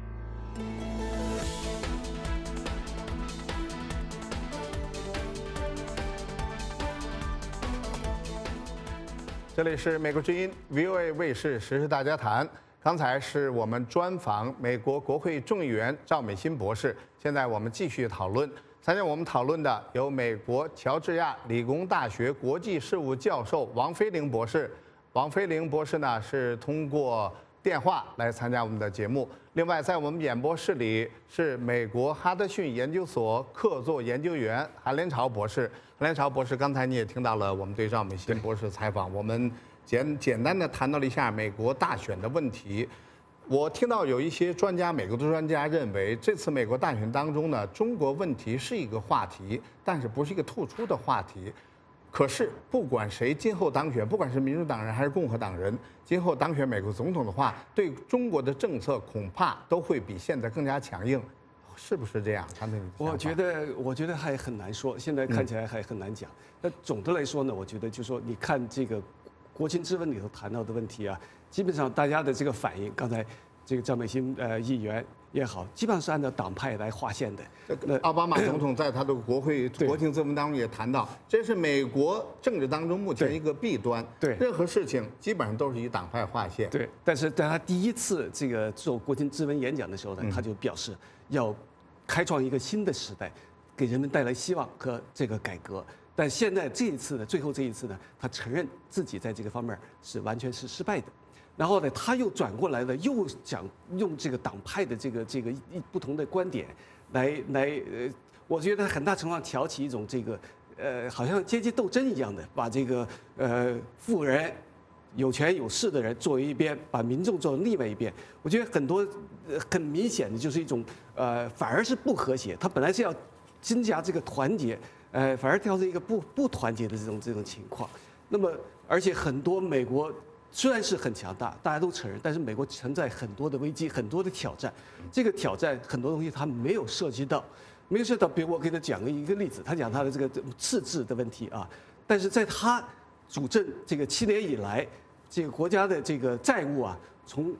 这里是美国之音 VOA 卫视时事大家谈。刚才是我们专访美国国会众议员赵美心博士，现在我们继续讨论。参加我们讨论的有美国乔治亚理工大学国际事务教授王飞凌博士。王飞凌博士呢是通过电话来参加我们的节目。另外，在我们演播室里是美国哈德逊研究所客座研究员韩连朝博士。韩连朝博士，刚才你也听到了我们对赵美心博士的采访，我们简单的谈到了一下美国大选的问题。我听到有一些专家，美国的专家认为，这次美国大选当中呢，中国问题是一个话题，但是不是一个突出的话题。可是，不管谁今后当选，不管是民主党人还是共和党人，今后当选美国总统的话，对中国的政策恐怕都会比现在更加强硬，是不是这样？ 我觉得还很难说，现在看起来还很难讲。那总的来说呢，我觉得就是说，你看这个国情咨文里头谈到的问题啊，基本上大家的这个反应，刚才这个赵美心议员也好，基本上是按照党派来划线的。 奥巴马总统在他的国情咨文当中也谈到，这是美国政治当中目前一个弊端。 对， 任何事情基本上都是以党派划线。 对，但是在他第一次这个做国情咨文演讲的时候呢，他就表示要开创一个新的时代，给人们带来希望和这个改革。但现在这一次呢，最后这一次呢，他承认自己在这个方面是完全是失败的。然后呢，他又转过来了，又想用这个党派的这个不同的观点来我觉得很大程度上挑起一种这个好像阶级斗争一样的，把这个富人、有权有势的人作为一边，把民众作为另外一边。我觉得很多很明显的就是一种反而是不和谐。他本来是要增加这个团结，反而跳成一个不团结的这种情况。那么，而且很多美国。虽然是很强大，大家都承认，但是美国存在很多的危机，很多的挑战。这个挑战很多东西它没有涉及到，比如我给他讲一个例子，他讲他的这个赤字的问题啊，但是在他主政这个7年以来，这个国家的这个债务啊，从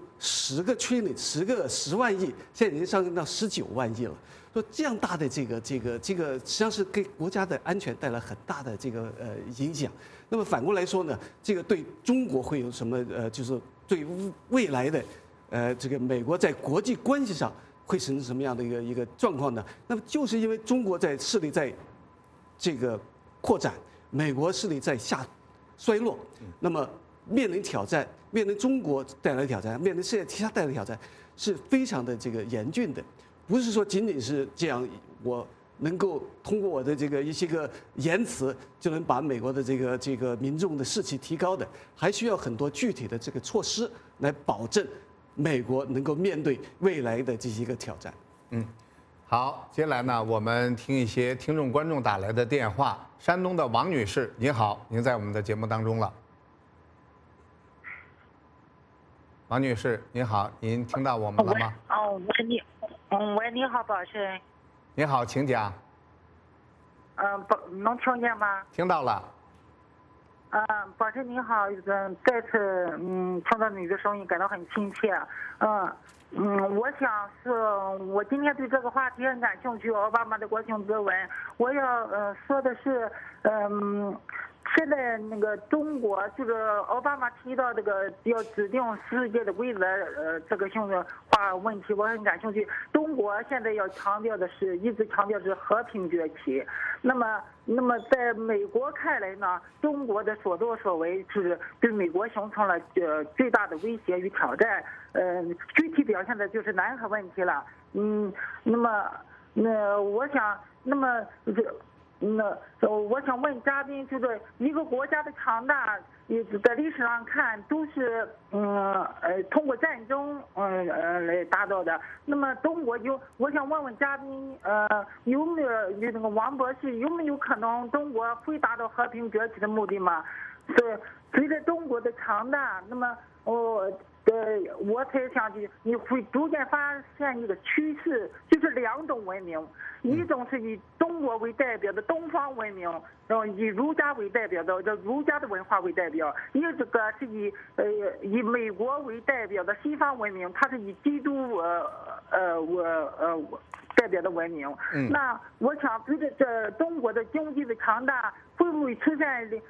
10万亿，现在已经上升到19万亿了。说这样大的这个，实际上是给国家的安全带来很大的这个影响。那么反过来说呢，这个对中国会有什么就是对未来的这个美国在国际关系上会形成什么样的一个状况呢？那么就是因为中国势力在这个扩展，美国势力在衰落，那么面临挑战，面临中国带来的挑战，面临世界其他带来的挑战，是非常的这个严峻的，不是说仅仅是这样我能够通过我的这个一些个言辞就能把美国的这个民众的士气提高的，还需要很多具体的这个措施来保证美国能够面对未来的这些个挑战。 好，接下来呢，我们听一些听众观众打来的电话。山东的王女士，您好，您在我们的节目当中了。王女士，您好，您听到我们了吗？ 喂，你好，宝生。 您好，请讲。 能听见吗？ 听到了。 宝生你好，再次听到你的声音，感到很亲切。我想是我今天对这个话题很感兴趣，奥巴马的国情咨文。我要说的是，现在那个中国就是奥巴马提到这个要制定世界的规则，这个性的话问题我很感兴趣。中国现在要强调的是，一直强调是和平崛起。那么在美国看来呢，中国的所作所为是对美国形成了最大的威胁与挑战。具体表现的就是南海问题了。我想问嘉宾，就是一个国家的强大，在历史上看都是通过战争来达到的。那么中国我想问问嘉宾，有没有那个王博士，有没有可能中国会达到和平崛起的目的吗？随着中国的强大，那么我才想起你会逐渐发现一个趋势，就是两种文明，一种是以中国为代表的东方文明，然后以儒家为代表的儒家的文化为代表；一个是以美国为代表的西方文明，它是以基督代表的文明。那我想随着这中国的经济的强大，会不会出现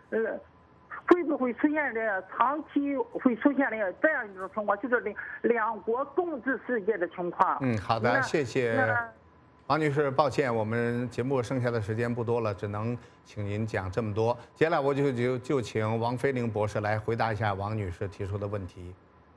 长期会出现这样一种情况，就是两国共治世界的情况？ 好的，谢谢王女士。抱歉，我们节目剩下的时间不多了，只能请您讲这么多。接下来我就请王飞凌博士来回答一下王女士提出的问题。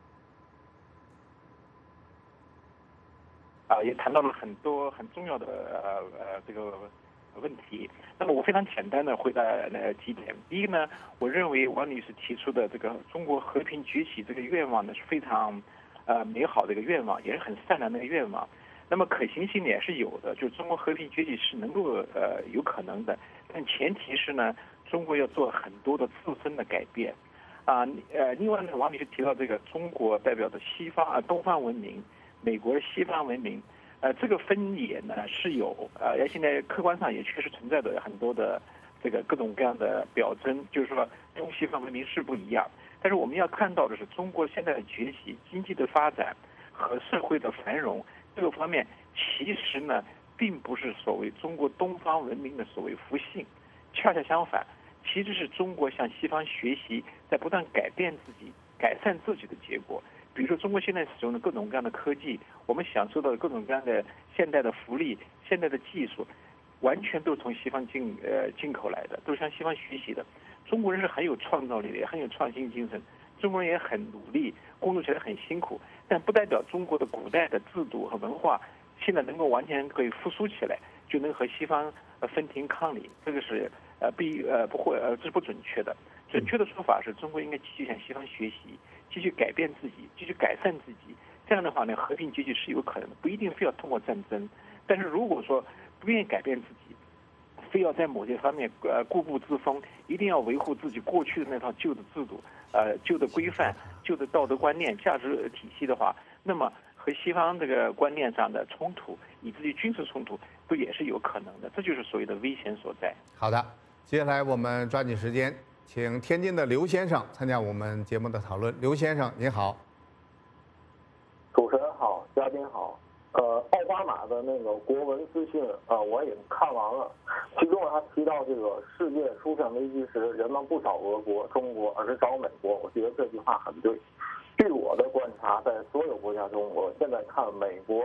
也谈到了很多很重要的这个问题。那么我非常简单的回答几点。第一个呢，我认为王女士提出的这个中国和平崛起这个愿望呢是非常美好的一个愿望，也是很善良的一个愿望。那么可行性也是有的，就是中国和平崛起是能够有可能的，但前提是呢，中国要做很多的自身的改变。另外呢，王女士提到这个中国代表的东方文明，美国的西方文明。这个分野呢是有，现在客观上也确实存在着很多的这个各种各样的表征，就是说东西方文明是不一样。但是我们要看到的是，中国现在的崛起、经济的发展和社会的繁荣这个方面，其实呢并不是所谓中国东方文明的所谓复兴，恰恰相反，其实是中国向西方学习，在不断改变自己、改善自己的结果。比如说，中国现在使用的各种各样的科技，我们享受到的各种各样的现代的福利、现代的技术，完全都是从西方进口来的，都是向西方学习的。中国人是很有创造力的，也很有创新精神，中国人也很努力，工作起来很辛苦，但不代表中国的古代的制度和文化现在能够完全可以复苏起来，就能和西方分庭抗礼。这个是不会这是不准确的。准确的说法是中国应该继续向西方学习，继续改变自己，继续改善自己。这样的话呢，和平崛起是有可能的，不一定非要通过战争。但是如果说不愿意改变自己，非要在某些方面固步自封，一定要维护自己过去的那套旧的制度、旧的规范、旧的道德观念、价值体系的话，那么和西方这个观念上的冲突，以至于军事冲突，都也是有可能的。这就是所谓的危险所在。 好的，接下来我们抓紧时间，请天津的刘先生参加我们节目的讨论。刘先生，您好。 主持人好，嘉宾好。奥巴马的那个国文资讯我也看完了，其中他提到这个世界出现危机时，人们不找俄国、中国，而是找美国。我觉得这句话很对。据我的观察，在所有国家中，我现在看美国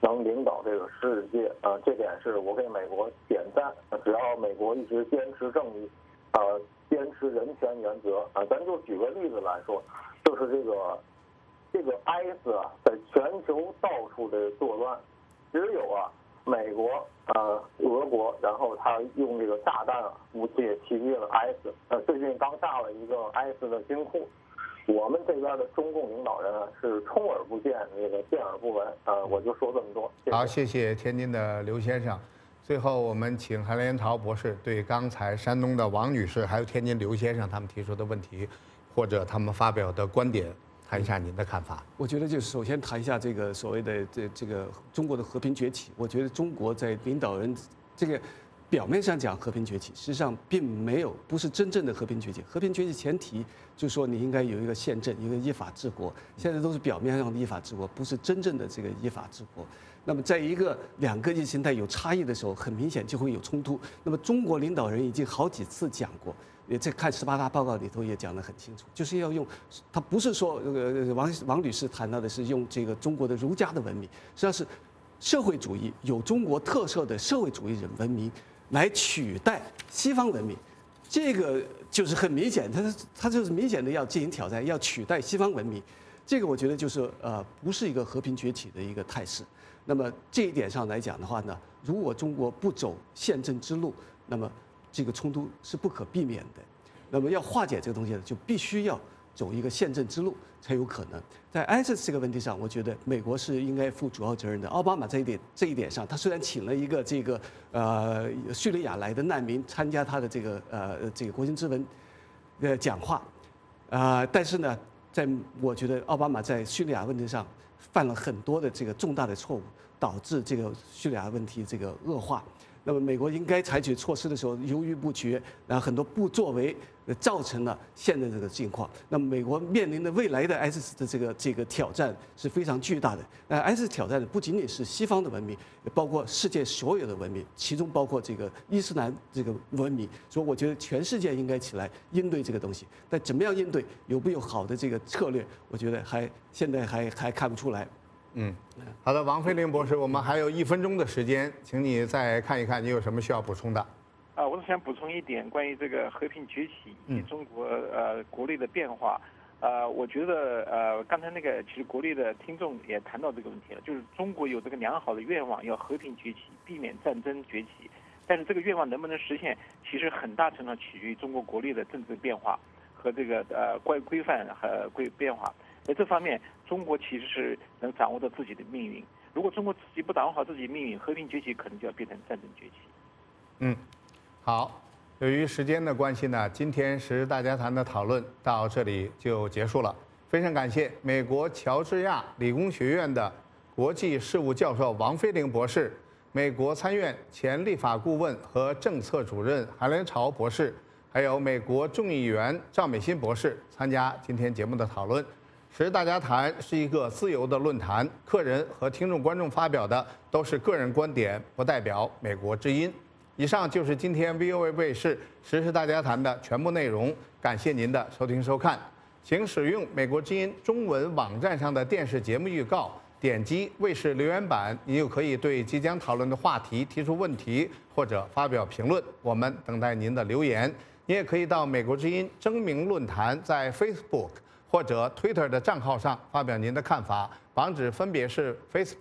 能领导这个世界，这点是我给美国点赞。只要美国一直坚持正义，坚持人权原则，咱就举个例子来说，就是这个 IS 在全球到处的作乱，只有美国、俄国，然后他用这个炸弹武器袭击了 IS，最近刚炸了一个 IS 的金库。我们这边的中共领导人是充耳不见，见耳不闻。我就说这么多。谢谢。 好，谢谢天津的刘先生。最后，我们请韩连朝博士对刚才山东的王女士还有天津刘先生他们提出的问题，或者他们发表的观点，谈一下您的看法。 我觉得就是首先谈一下这个所谓的这个中国的和平崛起。我觉得中国在领导人这个表面上讲和平崛起，实际上并没有，不是真正的和平崛起。和平崛起前提就是说你应该有一个宪政，一个依法治国。现在都是表面上的依法治国，不是真正的这个依法治国。那么在两个意识形态有差异的时候，很明显就会有冲突。那么中国领导人已经好几次讲过，也在看18大报告里头也讲得很清楚，就是要用，他不是说王女士谈到的是用这个中国的儒家的文明，实际上是社会主义有中国特色的社会主义文明来取代西方文明，这个就是很明显，他就是明显的要进行挑战，要取代西方文明，这个我觉得就是不是一个和平崛起的一个态势。那么这一点上来讲的话呢，如果中国不走宪政之路，那么这个冲突是不可避免的。那么要化解这个东西呢，就必须要走一个宪政之路才有可能。在 ISIS 这个问题上，我觉得美国是应该负主要责任的。奥巴马这一点上，他虽然请了一个叙利亚来的难民参加他的这个国情咨文的讲话，但是呢，我觉得奥巴马在叙利亚问题上犯了很多的这个重大的错误，导致这个叙利亚问题这个恶化。那么美国应该采取措施的时候犹豫不决，然后很多不作为，造成了现在这个境况。那么美国面临的未来的 ISIS 的这个挑战是非常巨大的。ISIS 挑战的不仅仅是西方的文明，也包括世界所有的文明，其中包括这个伊斯兰这个文明。所以我觉得全世界应该起来应对这个东西。但怎么样应对，有没有好的这个策略，我觉得现在还看不出来。 好的，王飞林博士，我们还有1分钟的时间，请你再看一看，你有什么需要补充的？ 我是想补充一点关于这个和平崛起以及中国国内的变化。我觉得刚才那个其实国内的听众也谈到这个问题了，就是中国有这个良好的愿望，要和平崛起，避免战争崛起。但是这个愿望能不能实现，其实很大程度取决于中国国内的政治变化和这个规范和变化。在这方面，中国其实是能掌握到自己的命运。如果中国自己不掌握好自己的命运，和平崛起可能就要变成战争崛起。 好，由于时间的关系呢，今天时事大家谈的讨论到这里就结束了。非常感谢美国乔治亚理工学院的国际事务教授王飞林博士，美国参院前立法顾问和政策主任韩连朝博士，还有美国众议员赵美心博士参加今天节目的讨论。时事大家谈是一个自由的论坛，客人和听众观众发表的都是个人观点，不代表美国之音。以上就是今天 VOA 卫视时事大家谈的全部内容，感谢您的收听收看。请使用美国之音中文网站上的电视节目预告，点击卫视留言板，你就可以对即将讨论的话题提出问题或者发表评论，我们等待您的留言。你也可以到美国之音征名论坛在 Facebook 或者 Twitter 的账号上发表您的看法，网址分别是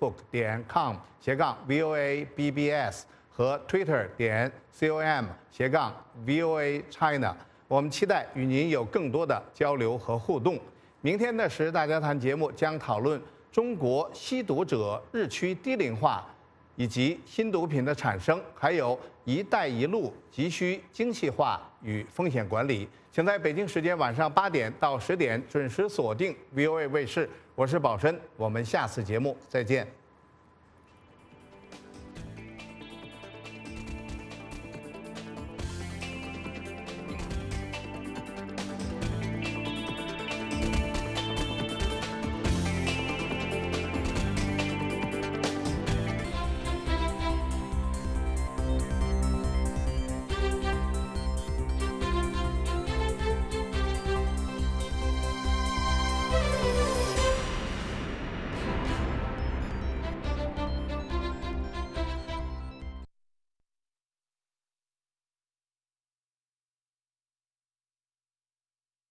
facebook.com/VOA-BBS 和 Twitter.com/VOA China。我们期待与您有更多的交流和互动。明天的时事大家谈节目将讨论中国吸毒者日趋低龄化，以及新毒品的产生，还有“一带一路”急需精细化与风险管理。请在北京时间晚上8点到10点准时锁定 VOA 卫视，我是宝申，我们下次节目再见。